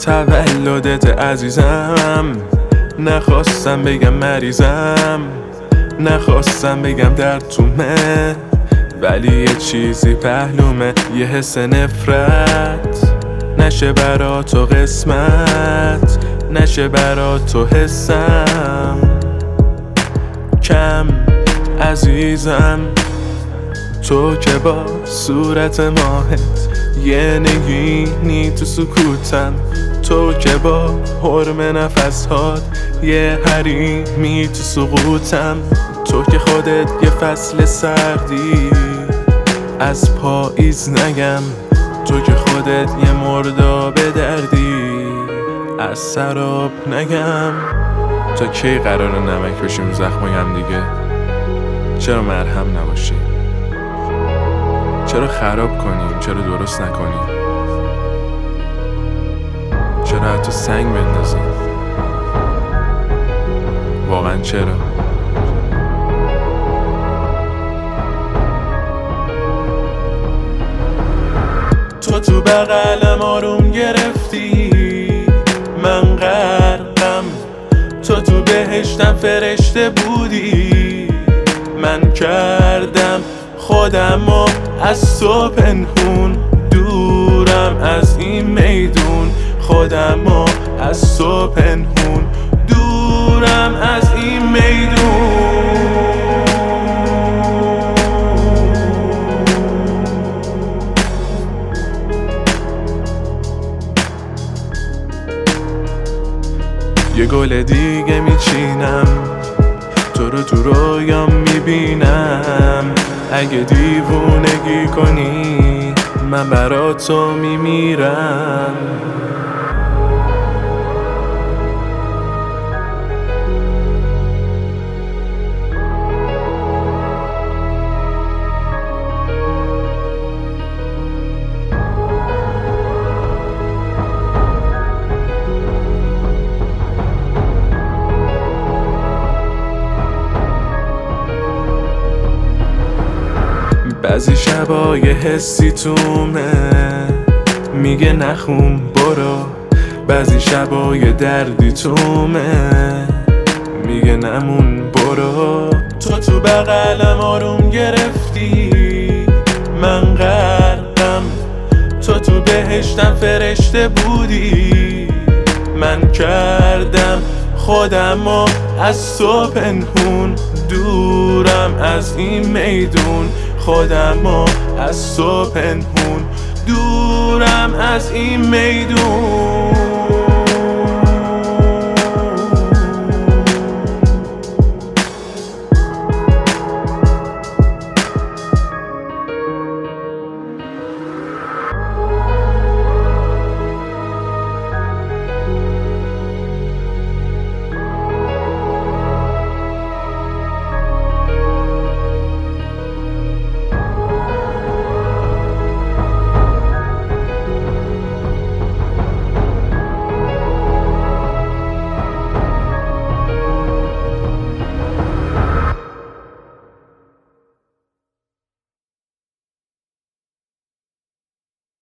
تولدت عزیزم، نخواستم بگم مریضم، نخواستم بگم در تومه، ولی یه چیزی پهلومه، یه حس نفرت نشه برا تو قسمت، نشه برا تو حسم کم عزیزم. تو که با صورت ماهت یه نگینی تو سکوتم، تو که با حرم نفسهات یه حریمی تو سقوطم، تو که خودت یه فصل سردی از پاییز نگم، تو که خودت یه مرداب دردی از سراب نگم. تا کی قراره نمک بشیم زخمای هم دیگه؟ چرا مرهم نباشیم؟ چرا خراب کنیم؟ چرا درست نکنیم؟ چرا حتی سنگ بندازیم؟ واقعا چرا؟ تو بغلم آروم گرفتی، من غرقم، تو بهشتم فرشته بودی، من کردم خودمو از تو پنهون، دورم از این میدون، خودمو از تو پنهون، دورم از این میدون. یه گل دیگه میچینم، تو رو تو رویام میبینم، اگه دیوونگی کنی من برا تو میمیرم. بعضی شبا یه حسی تومه میگه نخون برو، بعضی شبا یه دردی تومه میگه نمون برو. تو بغلم آروم گرفتی، من غرقم، تو بهشتم فرشته بودی، من کردم خودمو از تو پنهون، دورم از این میدون، خودمو از تو پنهون، دورم از این میدون.